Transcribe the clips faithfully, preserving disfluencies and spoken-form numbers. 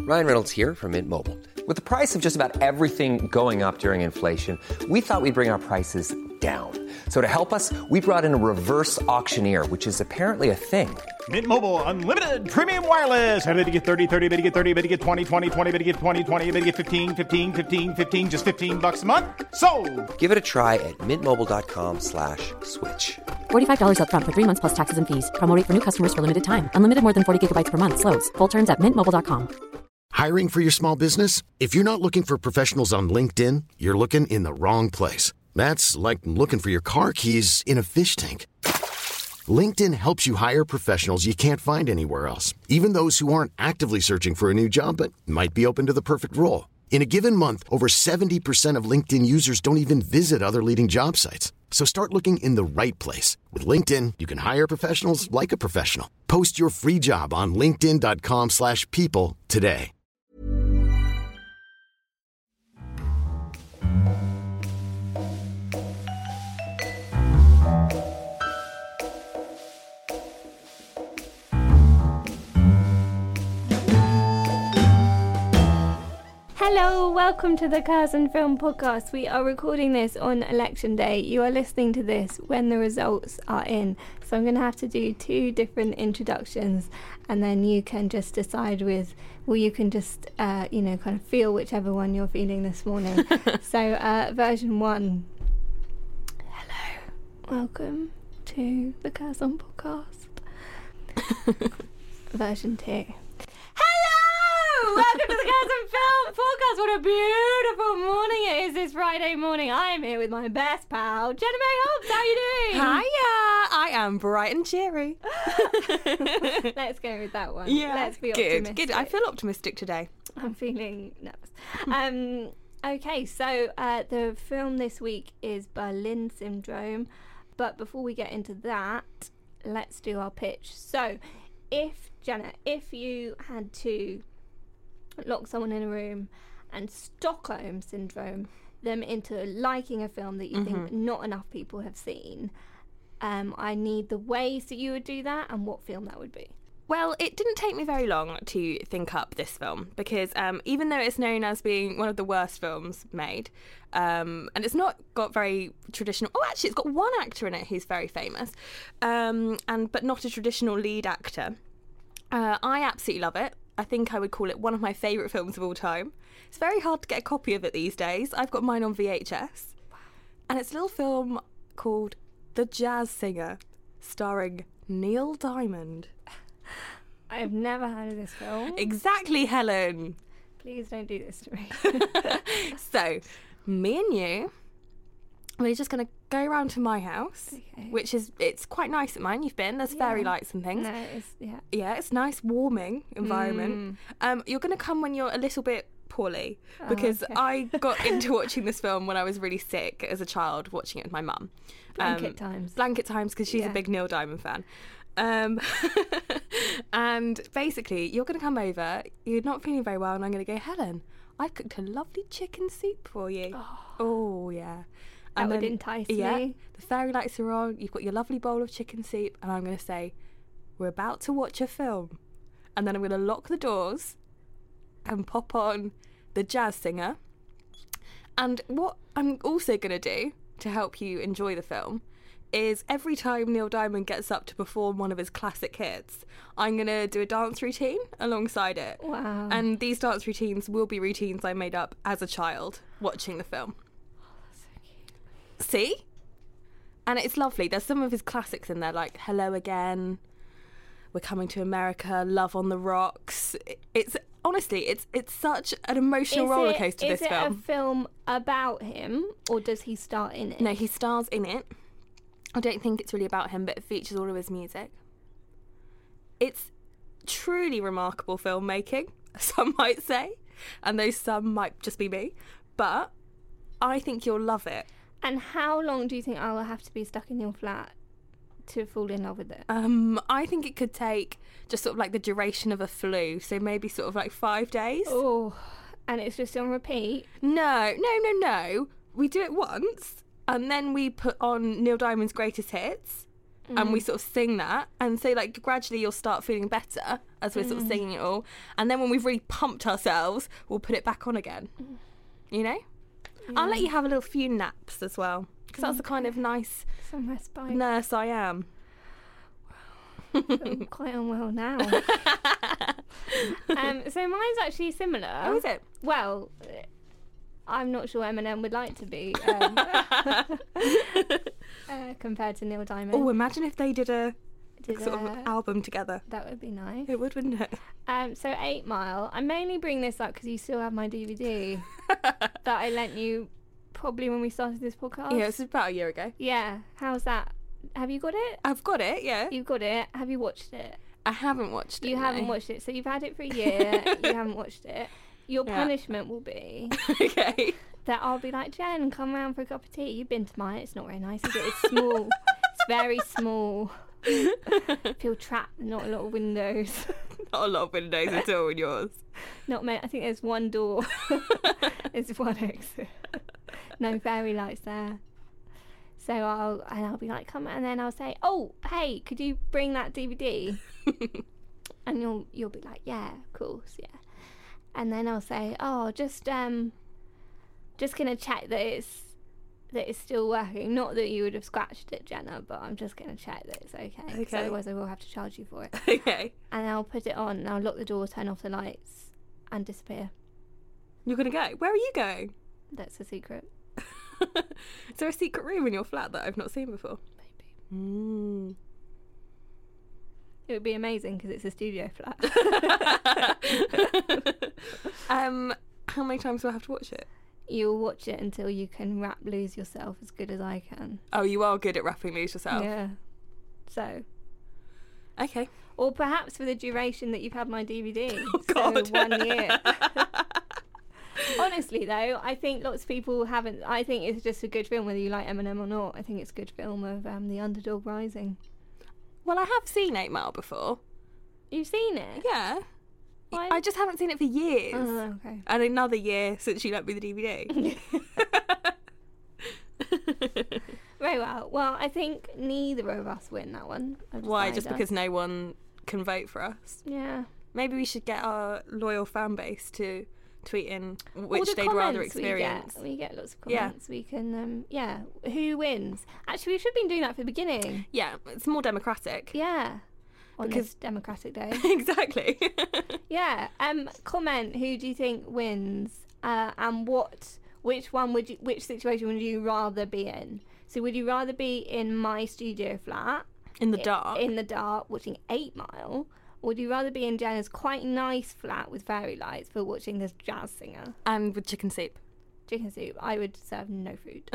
Ryan Reynolds here from Mint Mobile. With the price of just about everything going up during inflation, we thought we'd bring our prices down. So to help us, we brought in a reverse auctioneer, which is apparently a thing. Mint Mobile Unlimited Premium Wireless. How to get thirty, thirty, how to get thirty, how to get twenty, twenty, twenty, how to get twenty, twenty, how to get fifteen, fifteen, fifteen, fifteen, just fifteen bucks a month? Sold! Give it a try at mintmobile.com slash switch. forty-five dollars up front for three months plus taxes and fees. Promo rate for new customers for limited time. Unlimited more than forty gigabytes per month. Slows full terms at mint mobile dot com. Hiring for your small business? If you're not looking for professionals on LinkedIn, you're looking in the wrong place. That's like looking for your car keys in a fish tank. LinkedIn helps you hire professionals you can't find anywhere else, even those who aren't actively searching for a new job but might be open to the perfect role. In a given month, over seventy percent of LinkedIn users don't even visit other leading job sites. So start looking in the right place. With LinkedIn, you can hire professionals like a professional. Post your free job on linkedin.com slash people today. Hello, welcome to the Curzon Film Podcast. We are recording this on election day. You are listening to this when the results are in. So I'm going to have to do two different introductions, and then you can just decide with, well, you can just, uh, you know, kind of feel whichever one you're feeling this morning. So uh, version one. Hello, welcome to the Curzon Podcast. Version two. Welcome to the Curzon Film Podcast. What a beautiful morning it is this Friday morning. I am here with my best pal, Jenna May Hobbs. How are you doing? Hiya! I am bright and cheery. Let's go with that one. Yeah, Let's be good, optimistic. good. I feel optimistic today. I'm feeling nervous. um, okay, so uh, the film this week is Berlin Syndrome. But before we get into that, let's do our pitch. So, if, Jenna, if you had to lock someone in a room and Stockholm Syndrome them into liking a film that you mm-hmm. think not enough people have seen, um, I need the ways that you would do that and what film that would be. Well, it didn't take me very long to think up this film because um, even though it's known as being one of the worst films made, um, and it's not got very traditional... Oh, actually, it's got one actor in it who's very famous, um, and but not a traditional lead actor. Uh, I absolutely love it. I think I would call it one of my favourite films of all time. It's very hard to get a copy of it these days. I've got mine on V H S. Wow. And it's a little film called The Jazz Singer, starring Neil Diamond. I have never heard of this film. Exactly, Helen. Please don't do this to me. So, me and you, we're just going to go around to my house, okay. which is, it's quite nice at mine. You've been, there's yeah. fairy lights and things. No, it's, yeah. Yeah, it's nice, warming environment. Mm. Um, you're going to come when you're a little bit poorly, because oh, okay. I got into watching this film when I was really sick as a child, watching it with my mum. Blanket um, times. Blanket times, because she's yeah. a big Neil Diamond fan. Um, and basically, you're going to come over, you're not feeling very well, and I'm going to go, Helen, I've cooked a lovely chicken soup for you. Oh, oh yeah. That and would then, entice yeah, me. The fairy lights are on, you've got your lovely bowl of chicken soup, and I'm going to say, we're about to watch a film. And then I'm going to lock the doors and pop on The Jazz Singer. And what I'm also going to do to help you enjoy the film is every time Neil Diamond gets up to perform one of his classic hits, I'm going to do a dance routine alongside it. Wow. And these dance routines will be routines I made up as a child watching the film. See? And it's lovely. There's some of his classics in there, like Hello Again, We're Coming to America, Love on the Rocks. It's honestly, it's it's such an emotional is roller it, coaster. Is this it film. a film about him, or does he star in it? No, he stars in it. I don't think it's really about him, but it features all of his music. It's truly remarkable filmmaking, some might say, and those some might just be me. But I think you'll love it. And how long do you think I'll have to be stuck in your flat to fall in love with it? Um, I think it could take just sort of like the duration of a flu, so maybe sort of like five days. Oh, and it's just on repeat? No, no, no, no. We do it once, and then we put on Neil Diamond's greatest hits, and we sort of sing that, and so like gradually you'll start feeling better as we're sort of singing it all, and then when we've really pumped ourselves, we'll put it back on again. You know, yeah. I'll let you have a little few naps as well, because that's the kind of nice Some respite. nurse I am. I'm quite unwell now. um, so mine's actually similar. Oh, is it? Well, I'm not sure Eminem would like to be um, uh, compared to Neil Diamond. Oh, imagine if they did a Did, sort uh, of album together. That would be nice. It would, wouldn't it? Um, so Eight Mile. I mainly bring this up because you still have my D V D that I lent you probably when we started this podcast. Yeah, it was about a year ago. Yeah. How's that? Have you got it? I've got it, yeah. You've got it. Have you watched it? I haven't watched it. You haven't no. watched it. So you've had it for a year. You haven't watched it. Your Yeah. punishment will be Okay. that I'll be like, Jen, come round for a cup of tea. You've been to mine. It's not very nice, is it? It's small. It's very small. I feel trapped. Not a lot of windows. Not a lot of windows at all in yours. Not many. I think there's one door. There's one exit. No fairy lights there. So I'll and I'll be like, come, and then I'll say, oh, hey, could you bring that D V D? And you'll you'll be like, yeah, of course, yeah. And then I'll say, oh, just um, just gonna check that it's that it's still working. Not that you would have scratched it, Jenna, but I'm just gonna check that it's okay. 'Cause Okay. otherwise, I will have to charge you for it. Okay. And I'll put it on, and I'll lock the door, turn off the lights, and disappear. You're going to go? Where are you going? That's a secret. Is there a secret room in your flat that I've not seen before? Maybe. Mm. It would be amazing because it's a studio flat. um, how many times do I have to watch it? You'll watch it until you can rap lose yourself as good as I can. Oh, you are good at rapping Lose Yourself. Yeah. So. Okay. Or perhaps for the duration that you've had my D V D. Oh, God. So one year. Honestly, though, I think lots of people haven't. I think it's just a good film, whether you like Eminem or not. I think it's a good film of um, the underdog rising. Well, I have seen Eight Mile before. You've seen it? Yeah. Why? I just haven't seen it for years. Oh, okay. And another year since you lent me the D V D. Very well. Well, I think neither of us win that one. I've Why? Just decided. because no one can vote for us? Yeah. Maybe we should get our loyal fan base to tweet in All which the they'd rather comments experience. We get, we get lots of Yeah. comments. We can, um, yeah. Who wins? Actually, we should have been doing that for the beginning. Yeah, it's more democratic. Yeah. On Because- this Democratic Day. Exactly. Yeah. Um. Comment. Who do you think wins? Uh. And what? Which one would you? Which situation would you rather be in? So, would you rather be in my studio flat In the i- dark. in the dark watching Eight Mile, or would you rather be in Jenna's quite nice flat with fairy lights for watching this jazz singer? And with chicken soup. Chicken soup. I would serve no food.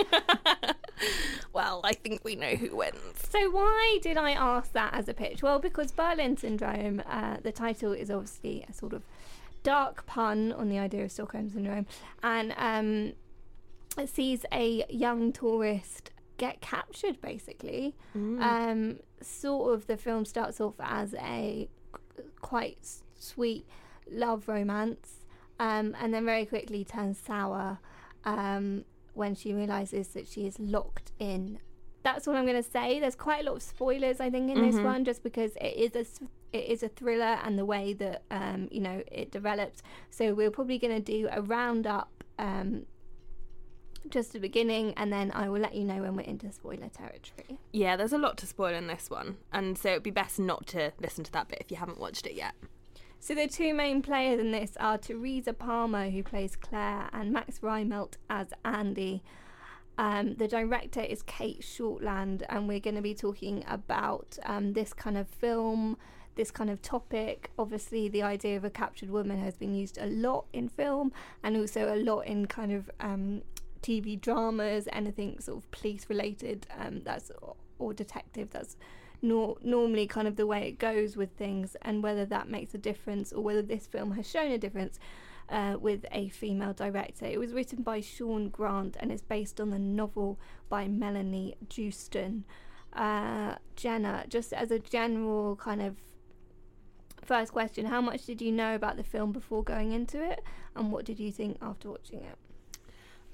Well, I think we know who wins. So why did I ask that as a pitch? Well, because Berlin Syndrome, uh, the title is obviously a sort of dark pun on the idea of Stockholm Syndrome, and um, it sees a young tourist get captured, basically. Mm. Um, sort of the film starts off as a quite s- sweet love romance, um, and then very quickly turns sour um, when she realises that she is locked in. That's what I'm going to say. There's quite a lot of spoilers, I think, in this one, just because it is a s- it is a thriller and the way that um, you know it develops. So we're probably going to do a roundup. Um, just the beginning, and then I will let you know when we're into spoiler territory. Yeah, there's a lot to spoil in this one, and so it'd be best not to listen to that bit if you haven't watched it yet. So the two main players in this are Teresa Palmer, who plays Claire, and Max Reimelt as Andy. Um, the director is Kate Shortland, and we're going to be talking about um, this kind of film, this kind of topic. Obviously, the idea of a captured woman has been used a lot in film, and also a lot in kind of um, T V dramas, anything sort of police related, um, that's or detective. That's nor- normally kind of the way it goes with things, and whether that makes a difference or whether this film has shown a difference uh, with a female director. It was written by Sean Grant and is based on the novel by Melanie Jewston. Uh, Jenna, just as a general kind of first question, how much did you know about the film before going into it, and what did you think after watching it?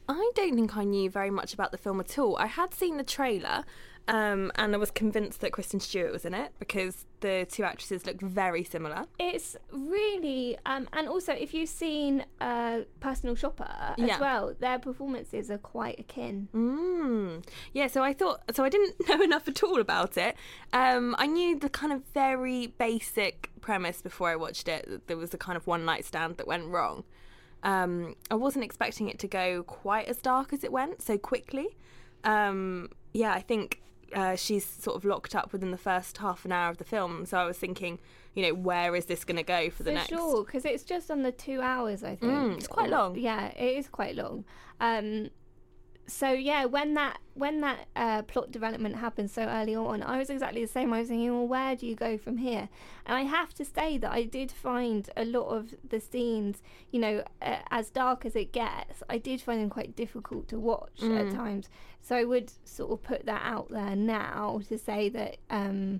I don't think I knew very much about the film at all. I had seen the trailer, um, and I was convinced that Kristen Stewart was in it because the two actresses looked very similar. It's really, um, and also if you've seen uh, Personal Shopper as Yeah. well, their performances are quite akin. Mm. Yeah, so I thought, so I didn't know enough at all about it. Um, I knew the kind of very basic premise before I watched it, that there was a kind of one night stand that went wrong. Um, I wasn't expecting it to go quite as dark as it went so quickly. Um, yeah, I think uh, she's sort of locked up within the first half an hour of the film. So I was thinking, you know, where is this going to go for the For next? sure, because it's just under two hours, I think. Mm, it's quite Or- long. Yeah, it is quite long. Um, so yeah, when that when that uh, plot development happened so early on, I was exactly the same. I was thinking, well, where do you go from here? And I have to say that I did find a lot of the scenes, you know, uh, as dark as it gets, I did find them quite difficult to watch at times. So I would sort of put that out there now to say that um,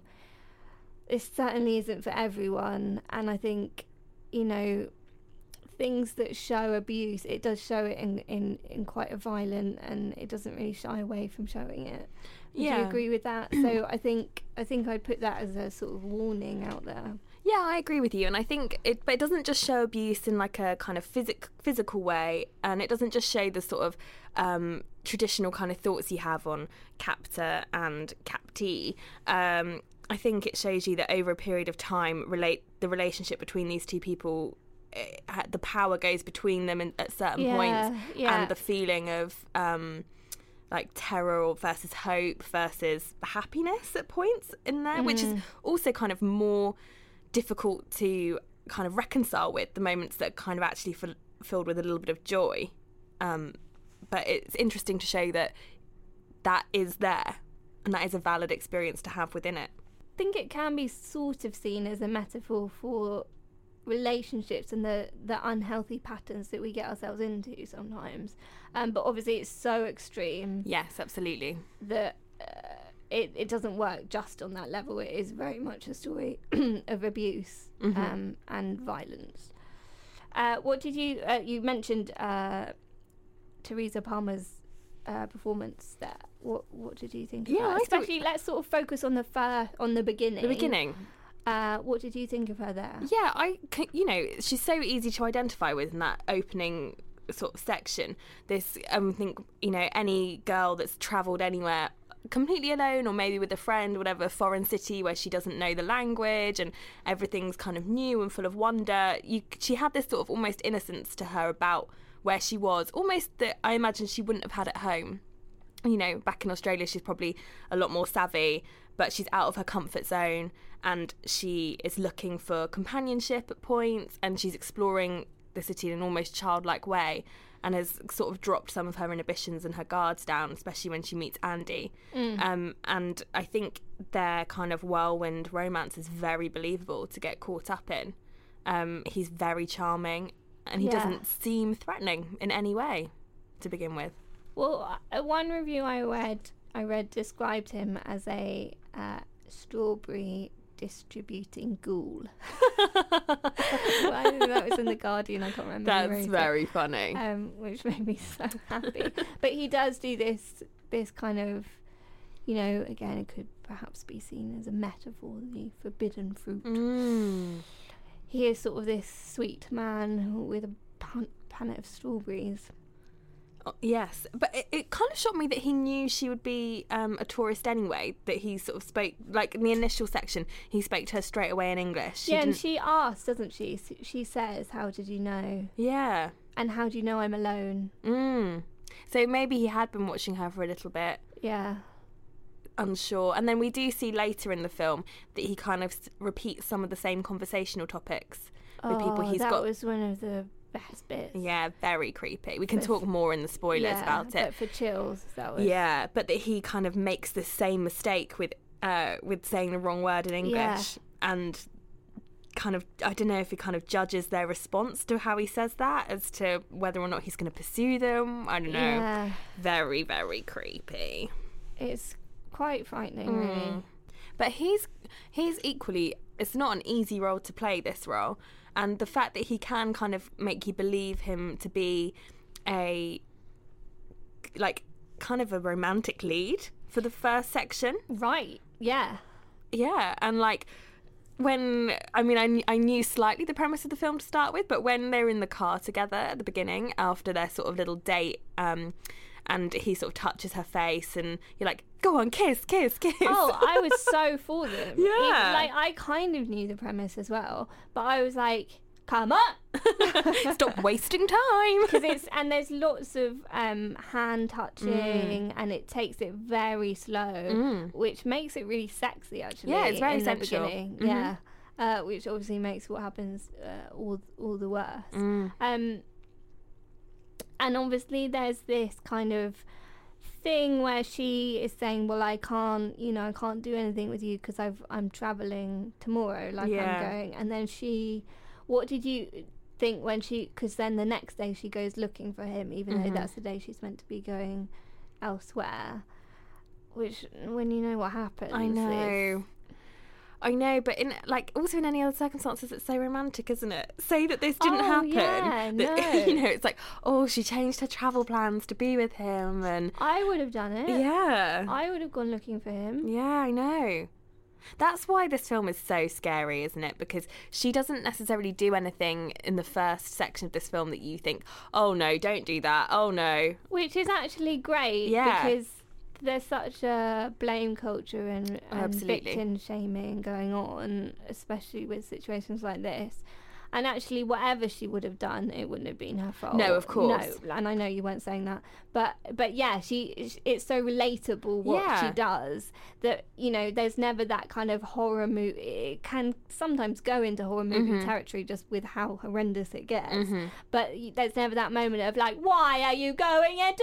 this certainly isn't for everyone. And I think, you know, things that show abuse, it does show it in, in, in quite a violent, and it doesn't really shy away from showing it. Would Yeah. you agree with that? So I think I think I'd put that as a sort of warning out there. Yeah, I agree with you, and I think it, but it doesn't just show abuse in like a kind of physic, physical way, and it doesn't just show the sort of um, traditional kind of thoughts you have on captor and captee. Um, I think it shows you that over a period of time, relate the relationship between these two people, eh, the power goes between them in, at certain Yeah, points, yeah. and the feeling of um, like terror versus hope versus happiness at points in there, which is also kind of more difficult to kind of reconcile with the moments that are kind of actually f- filled with a little bit of joy. Um, but it's interesting to show that that is there and that is a valid experience to have within it. I think it can be sort of seen as a metaphor for relationships and the, the unhealthy patterns that we get ourselves into sometimes. Um, but obviously it's so extreme Yes, absolutely. that uh, it, it doesn't work just on that level. It is very much a story of abuse um, and violence. Uh, what did you, uh, you mentioned uh, Teresa Palmer's uh, performance there. What what did you think of Yeah, her? I thought- Especially, let's sort of focus on the fir- on the beginning. The beginning. Uh, what did you think of her there? Yeah, I, c- you know, she's so easy to identify with in that opening sort of section. This, um, I think, you know, any girl that's travelled anywhere completely alone or maybe with a friend, whatever, foreign city where she doesn't know the language and everything's kind of new and full of wonder. You, she had this sort of almost innocence to her about where she was, almost that I imagine she wouldn't have had at home. You know, back in Australia, she's probably a lot more savvy, but she's out of her comfort zone and she is looking for companionship at points, and she's exploring the city in an almost childlike way and has sort of dropped some of her inhibitions and her guards down, especially when she meets Andy. Mm. Um, and I think their kind of whirlwind romance is very believable to get caught up in. Um, he's very charming and he Yeah. doesn't seem threatening in any way to begin with. Well, uh, one review I read, I read described him as a uh, strawberry distributing ghoul. Well, I think that was in the Guardian. I can't remember. who wrote That's it. very funny. um, which made me so happy. But he does do this, this kind of, you know, again, it could perhaps be seen as a metaphor, the forbidden fruit. Mm. He is sort of this sweet man with a pan- pannet of strawberries. Oh, yes, but it, it kind of shocked me that he knew she would be um, a tourist anyway, that he sort of spoke, like in the initial section, he spoke to her straight away in English. She yeah, and didn't- she asks, doesn't she? S- She says, "How did you know? Yeah. And how do you know I'm alone?" Mm. So maybe he had been watching her for a little bit, Yeah. unsure. And then we do see later in the film that he kind of s- repeats some of the same conversational topics with people Oh, he's that got. was one of the best bits. Yeah, very creepy. We can But- talk more in the spoilers Yeah, about it. But for chills, that was. Yeah, but that he kind of makes the same mistake with uh, with saying the wrong word in English, Yeah. and kind of, I don't know if he kind of judges their response to how he says that as to whether or not he's going to pursue them. I don't know. Yeah. Very, very creepy. It's quite frightening, Mm. really. But he's he's equally, it's not an easy role to play, this role, and the fact that he can kind of make you believe him to be a like kind of a romantic lead for the first section. Right. Yeah. Yeah, and like when I mean I, kn- I knew slightly the premise of the film to start with, but when they're in the car together at the beginning after their sort of little date, um, and he sort of touches her face, and you're like, go on, kiss, kiss, kiss. Oh, I was so for them. Yeah. Even, like I kind of knew the premise as well, but I was like, come on, stop wasting time. because it's and there's lots of um, hand touching, mm. and it takes it very slow, mm. which makes it really sexy. Actually, yeah, it's very in sensual. the beginning. Mm-hmm. Yeah, uh, which obviously makes what happens uh, all all the worse. Mm. Um, and obviously there's this kind of thing where she is saying, well, I can't, you know, I can't do anything with you because I've I'm traveling tomorrow, like yeah. I'm going, and then she. What did you think when she... Because then the next day she goes looking for him, even mm-hmm. though that's the day she's meant to be going elsewhere. Which, when you know what happens... I know. I know, but in like also in any other circumstances, it's so romantic, isn't it? Say that this didn't oh, happen. Yeah, that, no. You know, it's like, oh, she changed her travel plans to be with him, and... I would have done it. Yeah. I would have gone looking for him. Yeah, I know. That's why this film is so scary, isn't it? Because she doesn't necessarily do anything in the first section of this film that you think, oh no, don't do that, oh no. Which is actually great, yeah. because there's such a blame culture and, oh, and absolutely. victim shaming going on, especially with situations like this. And actually, whatever she would have done, it wouldn't have been her fault. No, of course. No, and I know you weren't saying that, but but yeah, she it's so relatable what yeah. she does that, you know, there's never that kind of horror movie. It can sometimes go into horror movie mm-hmm. territory just with how horrendous it gets. Mm-hmm. But there's never that moment of like, why are you going into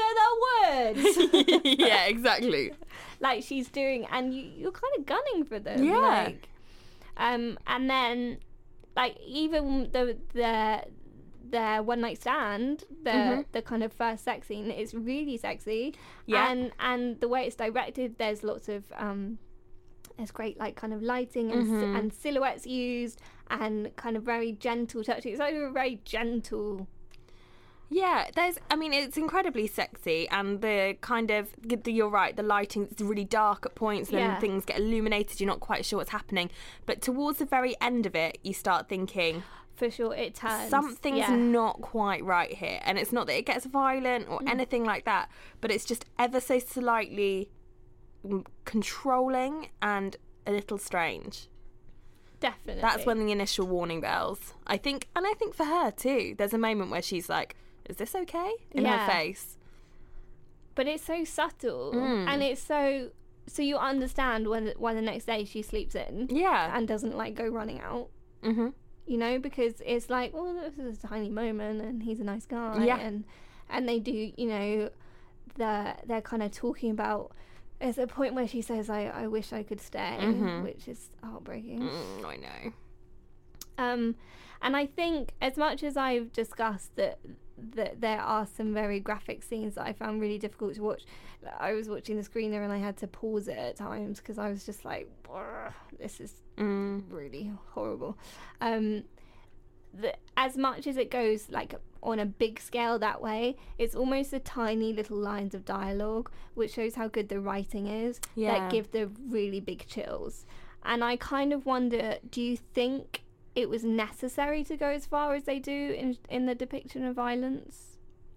the woods? Yeah, exactly. Like she's doing, and you, you're kind of gunning for them. Yeah. Like, um, and then. Like even the the their one night stand, the mm-hmm. the kind of first sex scene is really sexy. Yeah. And and the way it's directed, there's lots of um, there's great like kind of lighting and mm-hmm. and silhouettes used and kind of very gentle touching. It's like a very gentle. Yeah, there's. I mean, it's incredibly sexy, and the kind of you're right. The lighting is really dark at points, and Yeah. then things get illuminated. You're not quite sure what's happening, but towards the very end of it, you start thinking, For sure, it turns. something's yeah. not quite right here. And it's not that it gets violent or Mm. anything like that, but it's just ever so slightly mm, controlling and a little strange. Definitely. That's when the initial warning bells, I think, and I think for her too, there's a moment where she's like, is this okay? In Yeah. her face. But it's so subtle, Mm. and it's so so you understand when why the next day she sleeps in, Yeah. and doesn't like go running out. Mm-hmm. You know, because it's like, well, this is a tiny moment, and he's a nice guy, Yeah. and and they do, you know, the they're kind of talking about. There's a point where she says, "I I wish I could stay," Mhm. which is heartbreaking. Mm, I know. Um, and I think as much as I've discussed that that there are some very graphic scenes that I found really difficult to watch, I was watching the screener and I had to pause it at times because I was just like, this is Mm. really horrible. Um, the, as much as it goes like on a big scale that way, it's almost the tiny little lines of dialogue which shows how good the writing is Yeah. that give the really big chills. And I kind of wonder, do you think it was necessary to go as far as they do in in the depiction of violence?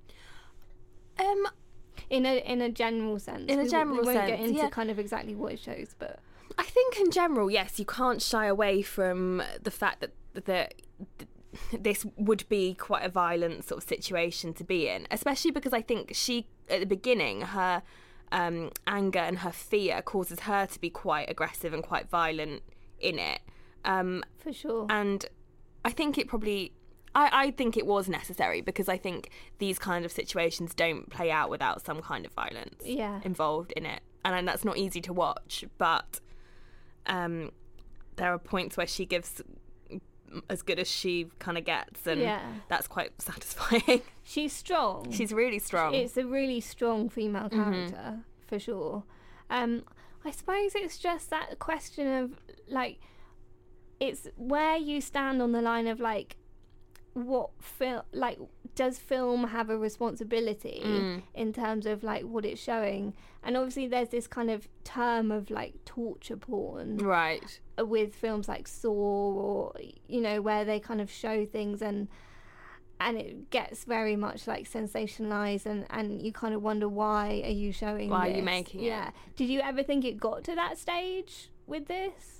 Um, In a in a general sense. In a We- general we won't get sense, into yeah. kind of exactly what it shows, but I think in general, yes, you can't shy away from the fact that that this would be quite a violent sort of situation to be in, especially because I think she, at the beginning, her um, anger and her fear causes her to be quite aggressive and quite violent in it. Um, for sure. and I think it probably... I, I think it was necessary because I think these kind of situations don't play out without some kind of violence Yeah. involved in it. And, and that's not easy to watch, but um, there are points where she gives as good as she kind of gets, and Yeah. that's quite satisfying. She's strong. She's really strong. It's a really strong female character, for sure. Um, I suppose it's just that question of, like, it's where you stand on the line of, like, what feel like does film have a responsibility mm. in terms of like what it's showing? And obviously there's this kind of term of like torture porn, right, with films like Saw, or you know, where they kind of show things and and it gets very much like sensationalized, and and you kind of wonder, why are you showing why this? are you making it? Yeah. Did you ever think it got to that stage with this?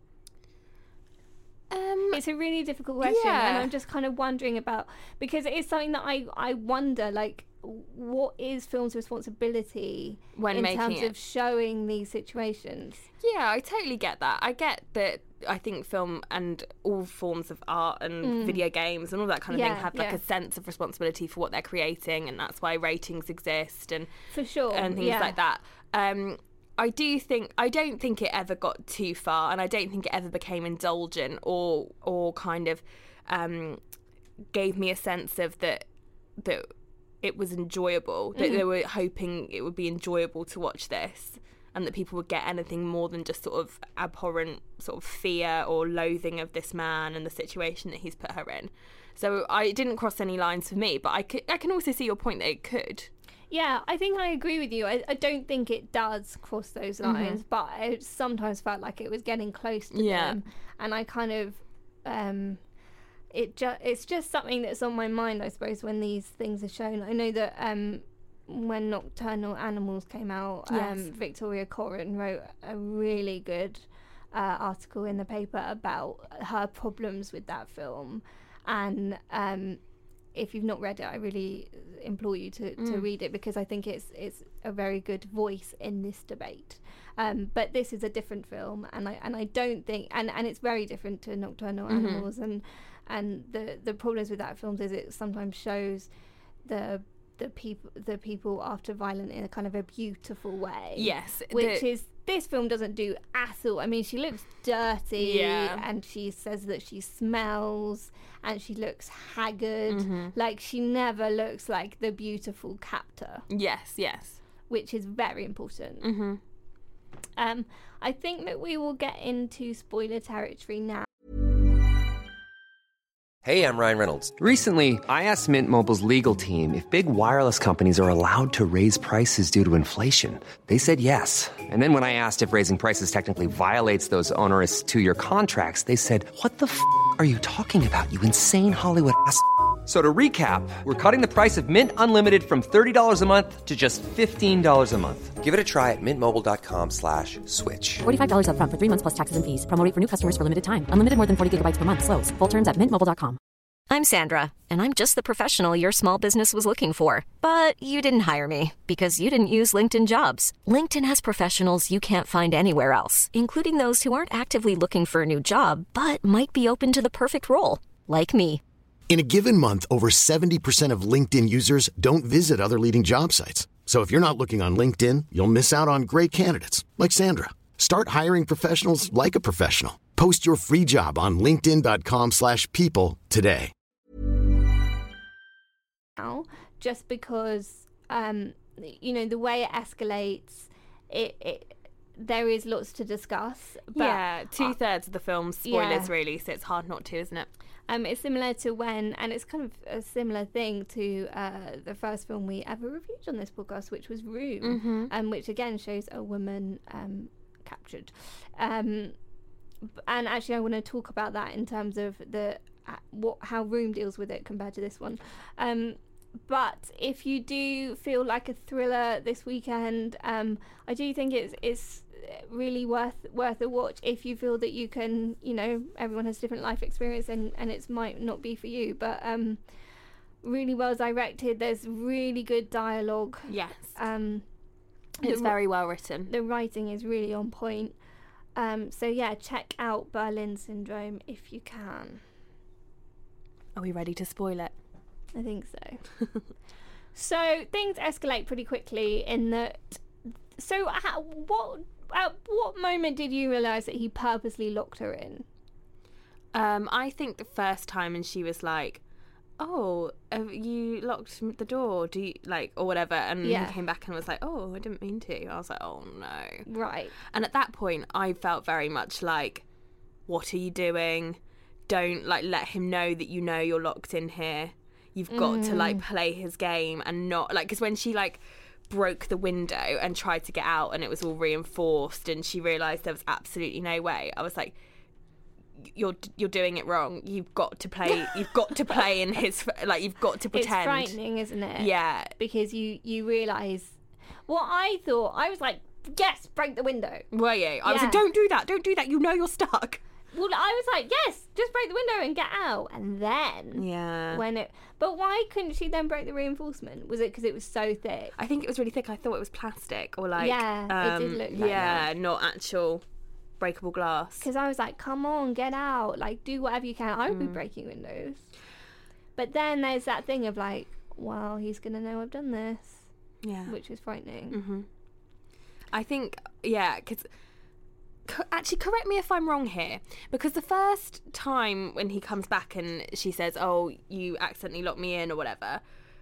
Um, it's a really difficult question, yeah. and I'm just kind of wondering about, because it is something that I, I wonder, like, what is film's responsibility when in making terms it? of showing these situations? Yeah, I totally get that. I get that. I think film and all forms of art and mm. video games and all that kind of yeah, thing have like yeah. a sense of responsibility for what they're creating, and that's why ratings exist and for sure and things yeah. like that. Um, I do think I don't think it ever got too far, and I don't think it ever became indulgent or or kind of um, gave me a sense of that that it was enjoyable, that mm-hmm. they were hoping it would be enjoyable to watch this, and that people would get anything more than just sort of abhorrent sort of fear or loathing of this man and the situation that he's put her in. So I it didn't cross any lines for me, but I could, I can also see your point that it could. Yeah, I think I agree with you. I, I don't think it does cross those lines, mm-hmm. but I sometimes felt like it was getting close to yeah. them, and I kind of, um, it ju- it's just something that's on my mind, I suppose, when these things are shown. I know that um, when Nocturnal Animals came out, yes. um, Victoria Coren wrote a really good uh, article in the paper about her problems with that film, and um, if you've not read it, I really implore you to, mm. to read it, because I think it's it's a very good voice in this debate. Um, but this is a different film, and I and I don't think and, and it's very different to Nocturnal mm-hmm. Animals, and and the the problems with that film is it sometimes shows the the people the people after violent in a kind of a beautiful way. Yes, which the, is this film doesn't do at all. I mean, she looks dirty, yeah. and she says that she smells, and she looks haggard. Mm-hmm. Like, she never looks like the beautiful captor. Yes, yes. Which is very important. Mm-hmm. Um, I think that we will get into spoiler territory now. Hey, I'm Ryan Reynolds. Recently, I asked Mint Mobile's legal team if big wireless companies are allowed to raise prices due to inflation. They said yes. And then when I asked if raising prices technically violates those onerous two-year contracts, they said, "What the f*** are you talking about, you insane Hollywood ass f- So to recap, we're cutting the price of Mint Unlimited from thirty dollars a month to just fifteen dollars a month. Give it a try at mintmobile.com slash switch. forty-five dollars up front for three months plus taxes and fees. Promo rate for new customers for limited time. Unlimited more than forty gigabytes per month. Slows full terms at mint mobile dot com. I'm Sandra, and I'm just the professional your small business was looking for. But you didn't hire me because you didn't use LinkedIn Jobs. LinkedIn has professionals you can't find anywhere else, including those who aren't actively looking for a new job, but might be open to the perfect role, like me. In a given month, over seventy percent of LinkedIn users don't visit other leading job sites. So if you're not looking on LinkedIn, you'll miss out on great candidates like Sandra. Start hiring professionals like a professional. Post your free job on linkedin.com slash people today. Now, just because, um, you know, the way it escalates, it, it there is lots to discuss. But yeah, two-thirds uh, of the film's spoilers, yeah. really, so it's hard not to, isn't it? Um, it's similar to when, and it's kind of a similar thing to uh, the first film we ever reviewed on this podcast, which was Room, mm-hmm. um, which again shows a woman um, captured. Um, and actually, I want to talk about that in terms of the uh, what how Room deals with it compared to this one. Um, but if you do feel like a thriller this weekend, um, I do think it's it's. really worth worth a watch if you feel that you can, you know, everyone has different life experience and and it might not be for you, but um really well directed. There's really good dialogue. Yes. Um it's the, very well written. The writing is really on point. Um so yeah, check out Berlin Syndrome if you can. Are we ready to spoil it? I think so. So things escalate pretty quickly in that. So how, what at what moment did you realise that he purposely locked her in? Um, I think the first time, and she was like, "Oh, have you locked the door? Do you like or whatever?" And yeah. he came back and was like, "Oh, I didn't mean to." I was like, "Oh no!" Right. And at that point, I felt very much like, "What are you doing? Don't like let him know that you know you're locked in here. You've got Mm. to like play his game and not like, because when she like broke the window and tried to get out and it was all reinforced and she realised there was absolutely no way, I was like, you're you're doing it wrong. You've got to play you've got to play in his, like, you've got to pretend. It's frightening, isn't it? Yeah. Because you, you realise... What I thought, I was like, yes, break the window. Were you? I was Yeah. like, don't do that, don't do that, you know you're stuck. Well, I was like, yes, just break the window and get out. And then... Yeah. when it... But why couldn't she then break the reinforcement? Was it because it was so thick? I think it was really thick. I thought it was plastic or like... Yeah, it did um, look like Yeah, that. not actual breakable glass. Because I was like, come on, get out. Like, do whatever you can. I would Mm. be breaking windows. But then there's that thing of like, well, he's going to know I've done this. Yeah. Which is frightening. Mm-hmm. I think, yeah, because... Co- actually, correct me if I'm wrong here, because the first time when he comes back and she says, oh, you accidentally locked me in or whatever,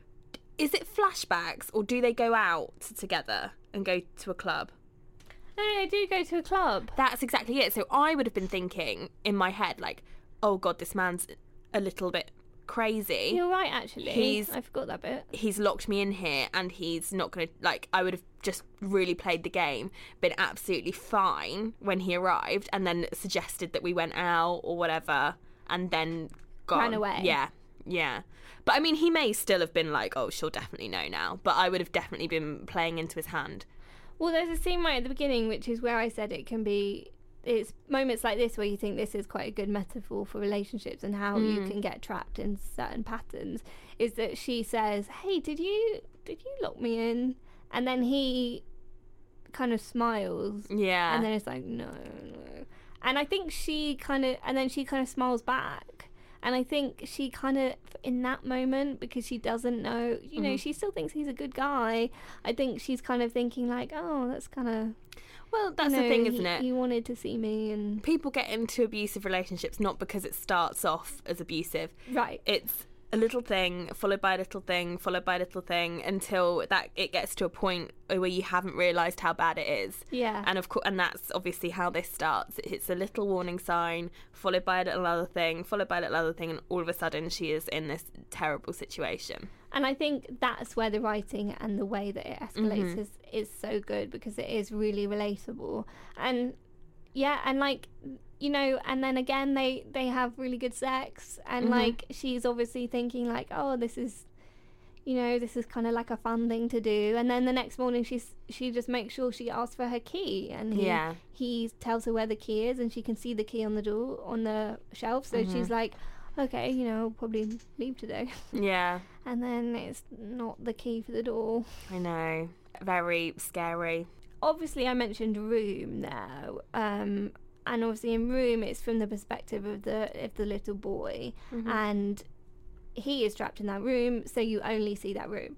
is it flashbacks or do they go out together and go to a club? No, no, they do go to a club. That's exactly it. So I would have been thinking in my head, like, oh, God, this man's a little bit crazy. You're right, actually. He's- I forgot that bit. He's locked me in here and he's not going to, like, I would have just really played the game, been absolutely fine when he arrived and then suggested that we went out or whatever and then gone. Ran away. Yeah, yeah. But I mean, he may still have been like, oh, she'll definitely know now. But I would have definitely been playing into his hand. Well, there's a scene right at the beginning, which is where I said it can be... It's moments like this where you think this is quite a good metaphor for relationships and how Mm. you can get trapped in certain patterns. Is that she says, "Hey, did you did you lock me in?" And then he kind of smiles, Yeah. and then it's like, "No, no." And I think she kind of, and then she kind of smiles back. And I think she kind of, in that moment, because she doesn't know, you know, Mhm. she still thinks he's a good guy. I think she's kind of thinking like, "Oh, that's kind of." Well, that's you know, the thing, he, isn't it? He wanted to see me, and People get into abusive relationships not because it starts off as abusive. right, It's a little thing followed by a little thing followed by a little thing until that it gets to a point where you haven't realised how bad it is. yeah, And of course, and that's obviously how this starts. It's a little warning sign followed by a little other thing followed by a little other thing, and all of a sudden she is in this terrible situation. and I think that's where the writing and the way that it escalates Mm-hmm. is is so good, because it is really relatable, and yeah, and like, you know, and then again they they have really good sex, and Mhm. like she's obviously thinking like, oh, this is, you know, this is kind of like a fun thing to do, and then the next morning she's she just makes sure she asks for her key, and he Yeah. he tells her where the key is, and she can see the key on the door on the shelf, so Mm-hmm. she's like, okay, you know, I'll probably leave today. Yeah, And then it's not the key for the door. I know. Very scary. Obviously, I mentioned Room now, um, and obviously in Room, it's from the perspective of the of the little boy, Mm-hmm. and he is trapped in that room, so you only see that room.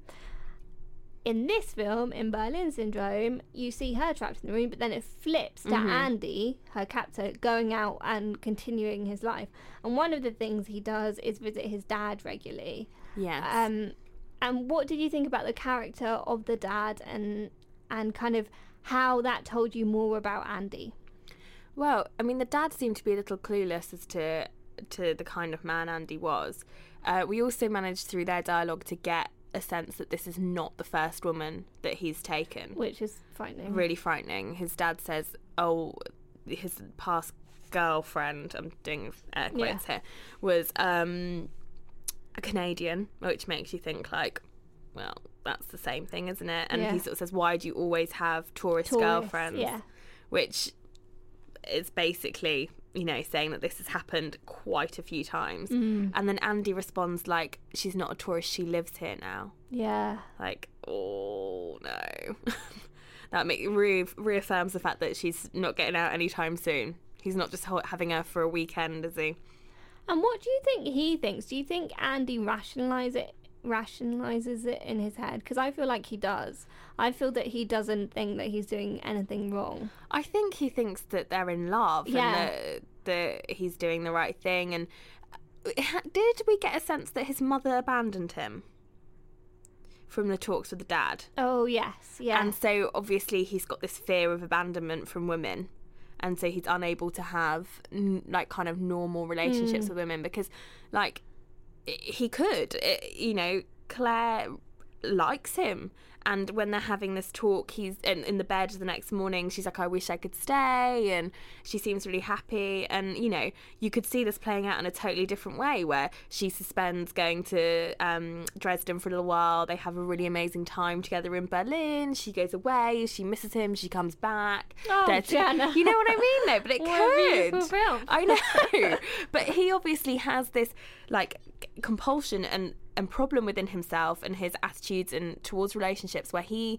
In this film, in Berlin Syndrome, you see her trapped in the room, but then it flips to Mhm. Andy, her captor, going out and continuing his life. And one of the things he does is visit his dad regularly. Yes. Um, and what did you think about the character of the dad, and and kind of how that told you more about Andy? Well, I mean, the dad seemed to be a little clueless as to to the kind of man Andy was. Uh, we also managed through their dialogue to get a sense that this is not the first woman that he's taken. Which is frightening. Really frightening. His dad says, oh, his past girlfriend, I'm doing air quotes here, was um, a Canadian, which makes you think like, well, that's the same thing, isn't it? And Yeah. he sort of says, why do you always have tourist Tourists, girlfriends? yeah. Which is basically, you know, saying that this has happened quite a few times. Mm. And then Andy responds like, she's not a tourist, she lives here now. Yeah. Like, oh no. That make, re- reaffirms the fact that she's not getting out anytime soon. He's not just ho- having her for a weekend, is he? And what do you think he thinks? Do you think Andy rationalize it, rationalizes it in his head? Because I feel like he does. I feel that he doesn't think that he's doing anything wrong. I think he thinks that they're in love Yeah. and that, that he's doing the right thing. And did we get a sense that his mother abandoned him from the talks with the dad? Oh, yes. Yeah. And so obviously he's got this fear of abandonment from women. And so he's unable to have n- like kind of normal relationships Mm. with women because like he could. It, you know, Claire likes him. And when they're having this talk, he's in, in the bed the next morning, she's like, I wish I could stay. And she seems really happy. And, you know, you could see this playing out in a totally different way where she suspends going to um, Dresden for a little while. They have a really amazing time together in Berlin. She goes away. She misses him. She comes back. Oh, Jenna. You know what I mean, though? But it What a beautiful could. film. I know. But he obviously has this, like, compulsion and and problem within himself and his attitudes and towards relationships where he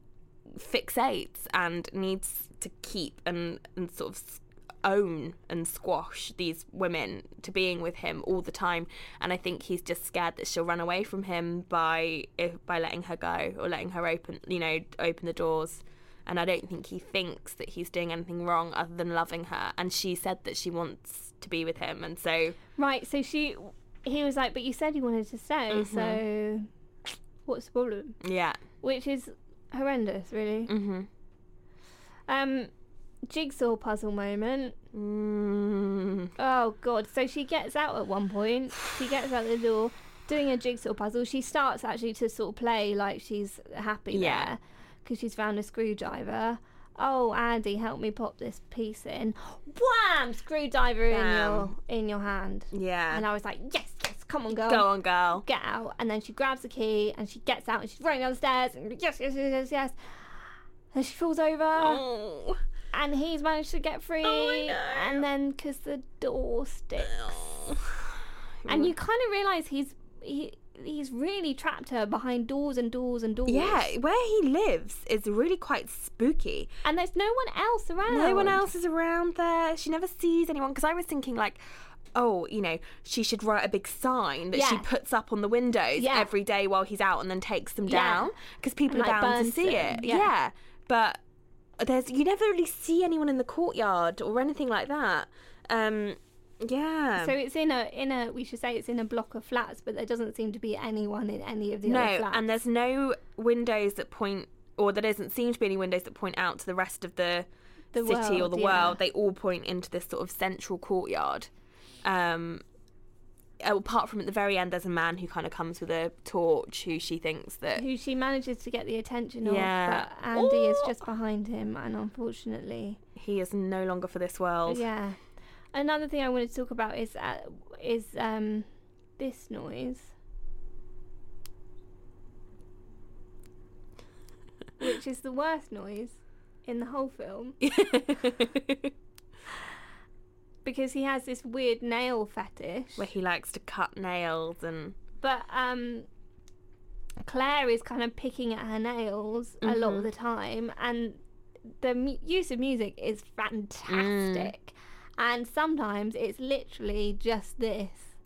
fixates and needs to keep and, and sort of own and squash these women to being with him all the time. And I think he's just scared that she'll run away from him by if, by letting her go or letting her open, you know, open the doors. And I don't think he thinks that he's doing anything wrong other than loving her. And she said that she wants to be with him. And so... Right, so she... He was like, but you said you wanted to stay, mm-hmm. so what's the problem? Yeah. Which is horrendous, really. Mm-hmm. Um, jigsaw puzzle moment. Mm. Oh, God. So she gets out at one point. She gets out the door doing a jigsaw puzzle. She starts actually to sort of play like she's happy yeah. there because she's found a screwdriver. Oh, Andy, help me pop this piece in. Wham! Screwdriver in your in your hand. Yeah. And I was like, yes, yes, come on, girl. Go on, girl. Get out. And then she grabs the key and she gets out and she's running down the stairs and yes, yes, yes, yes, yes. And she falls over. Oh. And he's managed to get free. Oh, I know. And then, because the door sticks. Oh. And you kind of realise he's... He, he's really trapped her behind doors and doors and doors. Yeah, where he lives is really quite spooky. And there's no one else around. No one else is around there. She never sees anyone. Because I was thinking, like, oh, you know, she should write a big sign that yeah. she puts up on the windows yeah. every day while he's out and then takes them yeah. down. Because people and, are like, bound to see them. it. Yeah. yeah. But there's you never really see anyone in the courtyard or anything like that. Um... Yeah. So it's in a in a we should say it's in a block of flats, but there doesn't seem to be anyone in any of the no, other flats. And there's no windows that point, or there doesn't seem to be any windows that point out to the rest of the, the city world, or the yeah. world. They all point into this sort of central courtyard. Um, apart from at the very end, there's a man who kind of comes with a torch, who she thinks that who she manages to get the attention yeah. of, but Andy Ooh. is just behind him, and unfortunately, he is no longer for this world. Yeah. Another thing I wanted to talk about is uh, is um, this noise, which is the worst noise in the whole film, because he has this weird nail fetish where he likes to cut nails and. But um, Claire is kind of picking at her nails mm-hmm. a lot of the time, and the mu- use of music is fantastic. Mm. And sometimes it's literally just this.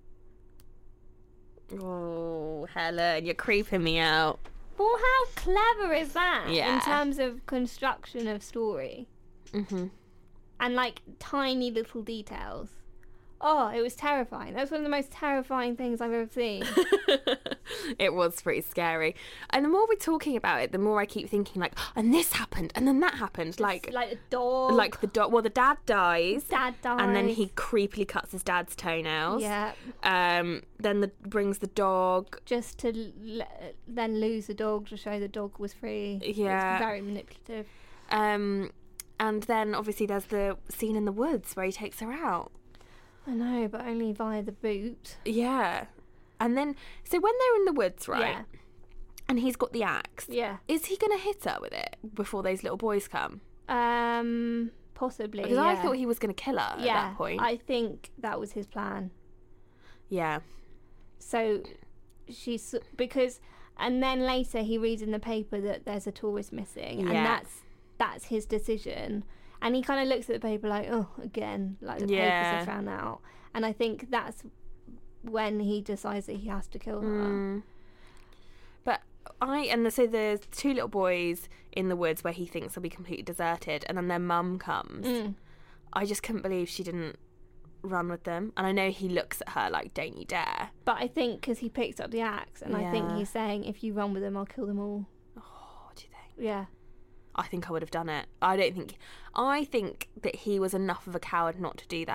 Oh, Helen, you're creeping me out. Well, how clever is that yeah. in terms of construction of story? Mm-hmm. And, like, tiny little details. Oh, it was terrifying. That's one of the most terrifying things I've ever seen. It was pretty scary. And the more we're talking about it, the more I keep thinking, like, and this happened, and then that happened. Like, like the dog. Like the dog. Well, the dad dies. Dad dies. And then he creepily cuts his dad's toenails. Yeah. Um. Then the brings the dog. Just to l- then lose the dog to show the dog was free. Yeah. It's very manipulative. Um. And then, obviously, there's the scene in the woods where he takes her out. I know, but only via the boot. Yeah. And then, so when they're in the woods, right? Yeah. And he's got the axe. Yeah. Is he going to hit her with it before those little boys come? Um, possibly, Because yeah. I thought he was going to kill her yeah, at that point. I think that was his plan. Yeah. So, she's, because, and then later he reads in the paper that there's a tourist missing. Yeah. And that's, that's his decision. And he kind of looks at the paper like, oh, again, like the yeah. papers have found out. And I think that's when he decides that he has to kill her. Mm. But I, and so there's two little boys in the woods where he thinks they'll be completely deserted, and then their mum comes. Mm. I just couldn't believe she didn't run with them. And I know he looks at her like, don't you dare. But I think because he picks up the axe, and yeah. I think he's saying, if you run with them, I'll kill them all. Oh, do you think? Yeah. I think I would have done it. I don't think... I think that he was enough of a coward not to do that.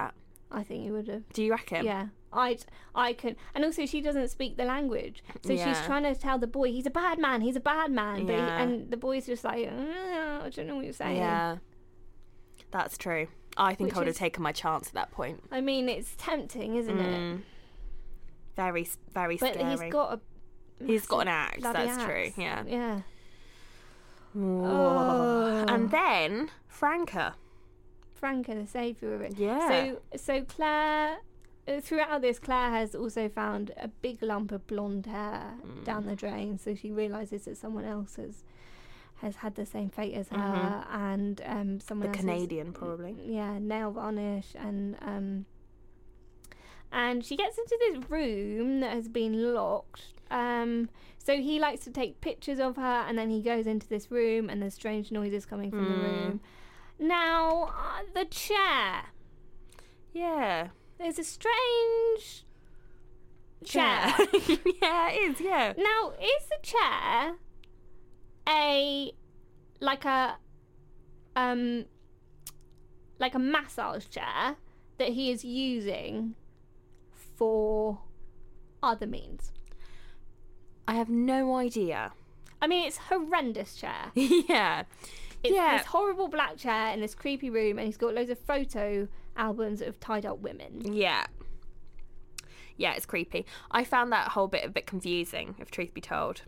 I think he would have. Do you reckon? Yeah. I I can, and also she doesn't speak the language, so Yeah. she's trying to tell the boy he's a bad man, he's a bad man, but he, Yeah. and the boy's just like, "Uh, I don't know what you're saying. Yeah. That's true. I think Which I would have is- taken my chance at that point. I mean, it's tempting, isn't it? Mm. Very, s- very But scary. he's got a He's got an massive axe. bloody That's true. axe. Yeah. Yeah. Oh. And then Franca. Franca, the saviour of it. Yeah. So, so Claire, uh, throughout this, Claire has also found a big lump of blonde hair Mm. down the drain. So she realises that someone else has has had the same fate as her, Mhm. and um, someone The else Canadian, is, probably. Yeah, nail varnish, and um, and she gets into this room that has been locked. Um, so he likes to take pictures of her, and then he goes into this room, and there's strange noises coming from the Mm. room. Now, uh, the chair. Yeah. There's a strange chair. yeah, it is. Yeah. Now, is the chair a like a um like a massage chair that he is using for other means? I have no idea. I mean, it's a horrendous chair. yeah. It's yeah. this horrible black chair in this creepy room, and he's got loads of photo albums of tied up women. Yeah. Yeah, it's creepy. I found that whole bit a bit confusing, if truth be told.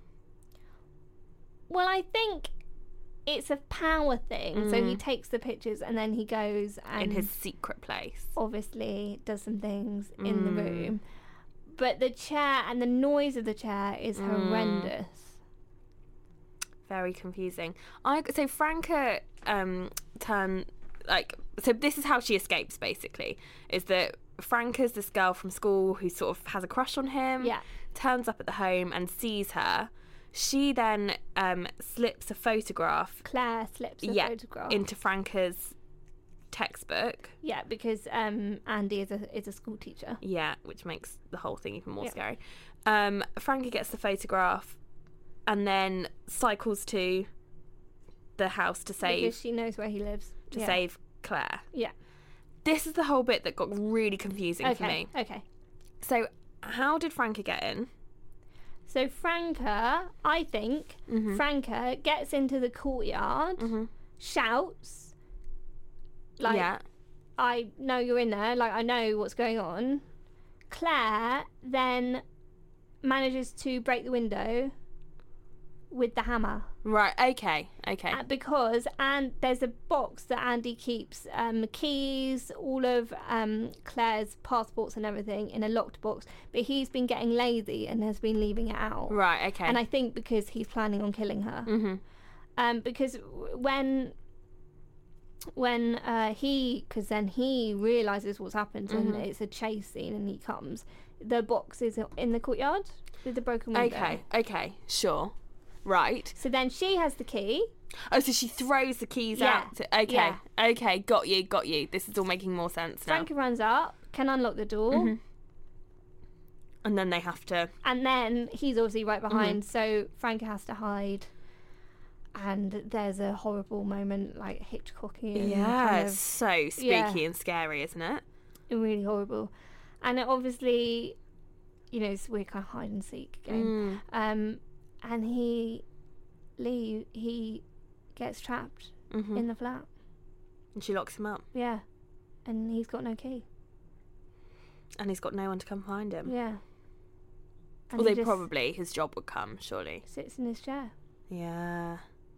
Well, I think it's a power thing. So he Mm. takes the pictures and then he goes and In his secret place. obviously does some things in the Mm. room. But the chair and the noise of the chair is Mm. horrendous. Very confusing. I so Franca um turn like so this is how she escapes basically is that Franca's this girl from school who sort of has a crush on him. Yeah. Turns up at the home and sees her. She then um slips a photograph Claire slips a yeah, photograph. into Franca's textbook. Yeah, because um, Andy is a is a school teacher. Yeah, which makes the whole thing even more Yeah. scary. Um, Franca gets the photograph and then cycles to the house to save Because she knows where he lives. to yeah. save Claire. Yeah. This is the whole bit that got really confusing Okay. for me. Okay. So, how did Franca get in? So Franca, I think Mm-hmm. Franca gets into the courtyard, shouts, like, yeah. I know you're in there, like, I know what's going on. Claire then manages to break the window with the hammer. Right. Okay. Okay. Uh, because and there's a box that Andy keeps um, keys, all of um, Claire's passports and everything in a locked box, but he's been getting lazy and has been leaving it out. right. Okay. And I think because he's planning on killing her. Mhm. Um, because w- when when uh, he, because then he realizes what's happened and it's a chase scene and he comes, the box is in the courtyard with the broken window. Okay. Okay. Sure. Right. So then she has the key. Oh, so she throws the keys Yeah. out. To, okay. Yeah. Okay. Got you. Got you. This is all making more sense now. Frankie runs up, can unlock the door, Mm-hmm. And then they have to. and then he's obviously right Mm-hmm. behind, so Frankie has to hide. And there's a horrible moment, like Hitchcockian. Yeah. kind It's of, so spooky yeah. and scary, isn't it? really horrible. And it obviously, you know, it's a weird kind of hide and seek game. Mm. Um, and he, Lee, he gets trapped Mhm. in the flat. And she locks him up, Yeah, and he's got no key. and he's got no one to come find him. Yeah. And Although he just probably his job would come, surely. sits in his chair. Yeah.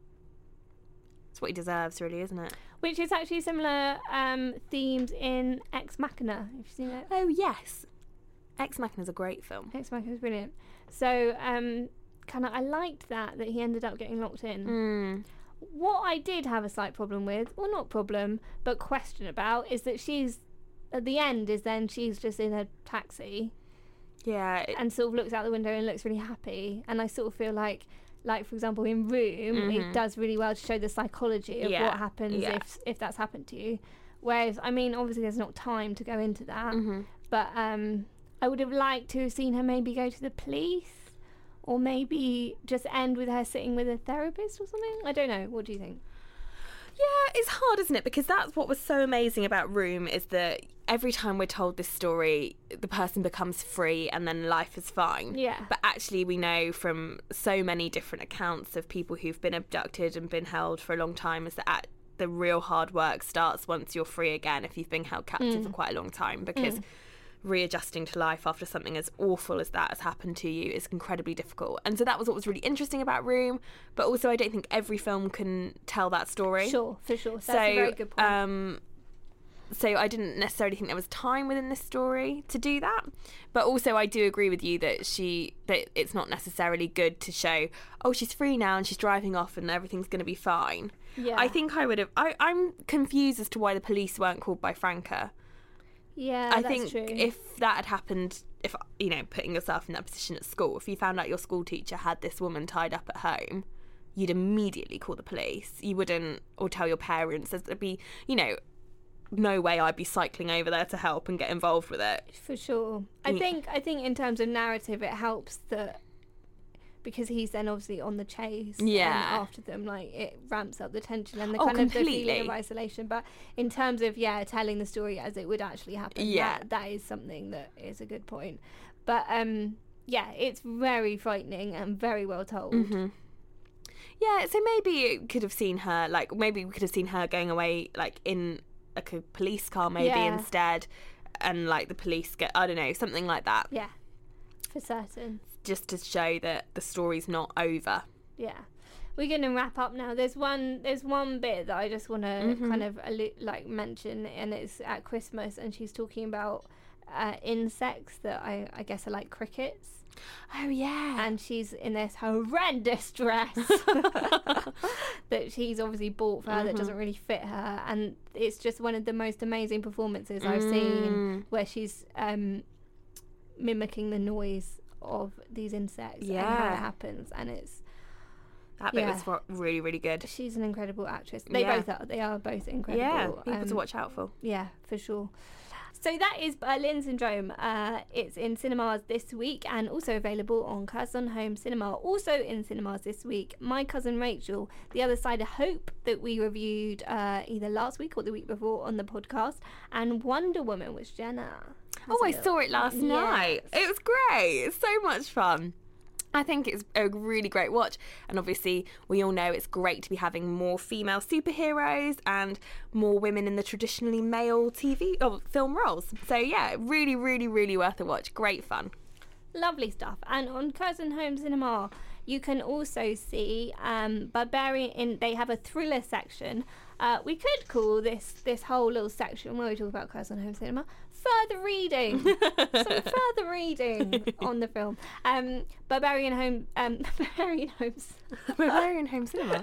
It's what he deserves, really, isn't it? Which is actually similar um, themes in Ex Machina. Have you seen it? Oh, yes. Ex Machina's a great film. Ex Machina is brilliant. So, um, kind of, I liked that that he ended up getting locked in. Mm. What I did have a slight problem with, well, not problem, but question about, is that she's at the end. Is then she's just in a taxi Yeah. It, and sort of looks out the window and looks really happy. And I sort of feel like. Like, for example, in Room, it does really well to show the psychology of Yeah, what happens yeah. if if that's happened to you. Whereas, I mean, obviously there's not time to go into that. Mm-hmm. But um, I would have liked to have seen her maybe go to the police, or maybe just end with her sitting with a therapist or something. I don't know. What do you think? Yeah, it's hard, isn't it? Because that's what was so amazing about Room, is that every time we're told this story, the person becomes free and then life is fine. Yeah. But actually we know from so many different accounts of people who've been abducted and been held for a long time is that at the real hard work starts once you're free again, if you've been held captive mm. for quite a long time, because mm. readjusting to life after something as awful as that has happened to you is incredibly difficult. And so that was what was really interesting about Room, but also I don't think every film can tell that story. Sure, for sure. That's so, a very good point. Um, so I didn't necessarily think there was time within this story to do that, but also I do agree with you that she that it's not necessarily good to show, oh, she's free now and she's driving off and everything's going to be fine. Yeah. I think I would have I, I'm confused as to why the police weren't called by Franca. Yeah, I that's think true. if that had happened, if you know, putting yourself in that position at school, if you found out your school teacher had this woman tied up at home, you'd immediately call the police. You wouldn't, or tell your parents. There'd be, you know, no way I'd be cycling over there to help and get involved with it. For sure. I Yeah. think I think in terms of narrative, it helps that because he's then obviously on the chase Yeah. and after them, like it ramps up the tension and the Oh, kind of the feeling completely. of isolation. But in terms of yeah, telling the story as it would actually happen, Yeah. that, that is something that is a good point. But um, yeah, it's very frightening and very well told. Mm-hmm. Yeah, so maybe it could have seen her, like, maybe we could have seen her going away, like, in, like, a police car, maybe, Yeah. instead, and, like, the police get, I don't know, something like that, Yeah, for certain. just to show that the story's not over. Yeah, we're going to wrap up now. There's one. There's one bit that I just want to Mm-hmm. kind of allu- like mention, and it's at Christmas, and she's talking about uh, insects that I, I guess are like crickets, Oh, yeah. and she's in this horrendous dress that she's obviously bought for her Mm-hmm. that doesn't really fit her, and it's just one of the most amazing performances I've seen, where she's um, mimicking the noise of these insects and how Yeah. it happens, and it's. That bit yeah. was ro- really, really good. She's an incredible actress. They Yeah. both are. They are both incredible. Yeah, people Um, to watch out for. Yeah, for sure. So that is Berlin Syndrome. Uh, it's in cinemas this week and also available on Curzon Home Cinema. Also in cinemas this week, My Cousin Rachel, The Other Side of Hope, that we reviewed uh, either last week or the week before on the podcast, and Wonder Woman, which Jenna. has Oh, I a- saw it last Yes. night. It was great. It's so much fun. I think it's a really great watch, and obviously we all know it's great to be having more female superheroes and more women in the traditionally male T V or film roles. So yeah, really, really, really worth a watch. Great fun. Lovely stuff. And on Curzon Home Cinema, you can also see um, Barbarian. In they have a thriller section. Uh, we could call this this whole little section where we talk about Curzon Home Cinema further reading, some further reading on the film. Um, Barbarian Home, um, Barbarian Homes, Barbarian Home Cinema.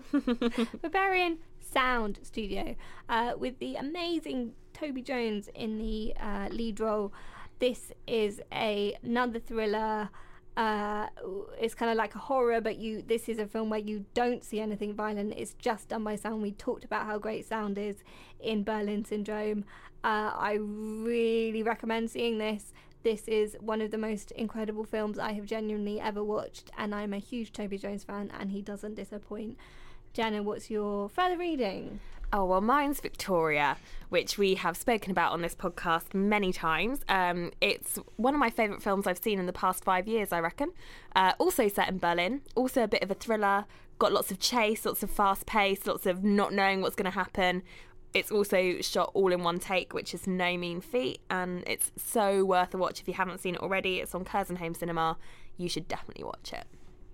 Barbarian Sound Studio, uh, with the amazing Toby Jones in the uh, lead role. This is a, another thriller. Uh, it's kind of like a horror, but you. This is a film where you don't see anything violent. It's just done by sound. We talked about how great sound is in Berlin Syndrome. Uh, I really recommend seeing this. This is one of the most incredible films I have genuinely ever watched, and I'm a huge Toby Jones fan, and he doesn't disappoint. Jenna, what's your further reading? Oh, well, mine's Victoria, which we have spoken about on this podcast many times. Um, it's one of my favourite films I've seen in the past five years, I reckon. Uh, also set in Berlin, also a bit of a thriller, got lots of chase, lots of fast pace, lots of not knowing what's going to happen. It's also shot all in one take, which is no mean feat, and it's so worth a watch if you haven't seen it already. It's on Curzon Home Cinema. You should definitely watch it.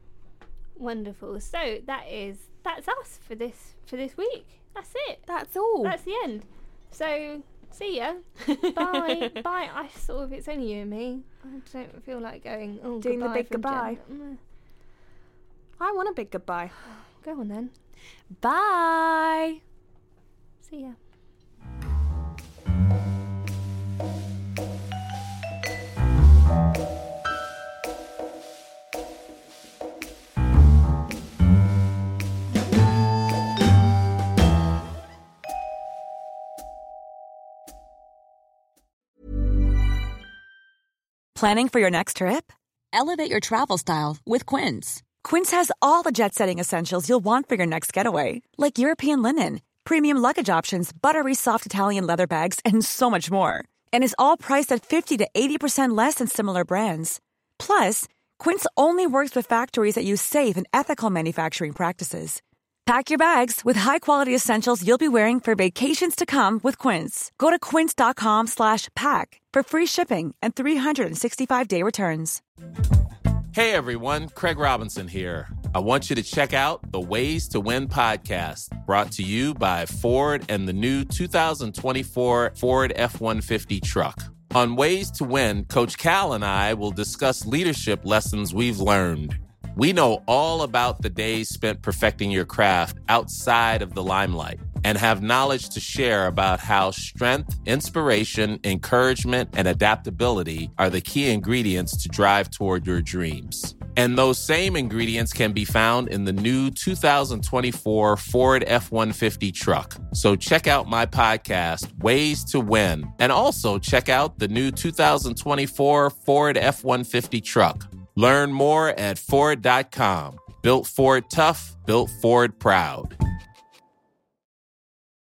Wonderful. So that is that's us for this for this week. That's it. That's all. That's the end. So see ya. Bye. Bye. I sort of it's only you and me. I don't feel like going. Oh, Doing the goodbye big from goodbye. Jen. Mm. I want a big goodbye. Go on then. Bye. See ya. Planning for your next trip? Elevate your travel style with Quince. Quince has all the jet-setting essentials you'll want for your next getaway, like European linen, premium luggage options, buttery soft Italian leather bags, and so much more. And is all priced at fifty to eighty percent less than similar brands. Plus, Quince only works with factories that use safe and ethical manufacturing practices. Pack your bags with high-quality essentials you'll be wearing for vacations to come with Quince. Go to quince.com slash pack for free shipping and three sixty-five day returns. Hey everyone, Craig Robinson here. I want you to check out the Ways to Win podcast, brought to you by Ford and the new two thousand twenty-four Ford F one fifty truck. On Ways to Win, Coach Cal and I will discuss leadership lessons we've learned. We know all about the days spent perfecting your craft outside of the limelight and have knowledge to share about how strength, inspiration, encouragement, and adaptability are the key ingredients to drive toward your dreams. And those same ingredients can be found in the new two thousand twenty-four Ford F one fifty truck. So check out my podcast, Ways to Win, and also check out the new two thousand twenty-four Ford F one fifty truck. Learn more at Ford dot com. Built Ford tough, built Ford proud.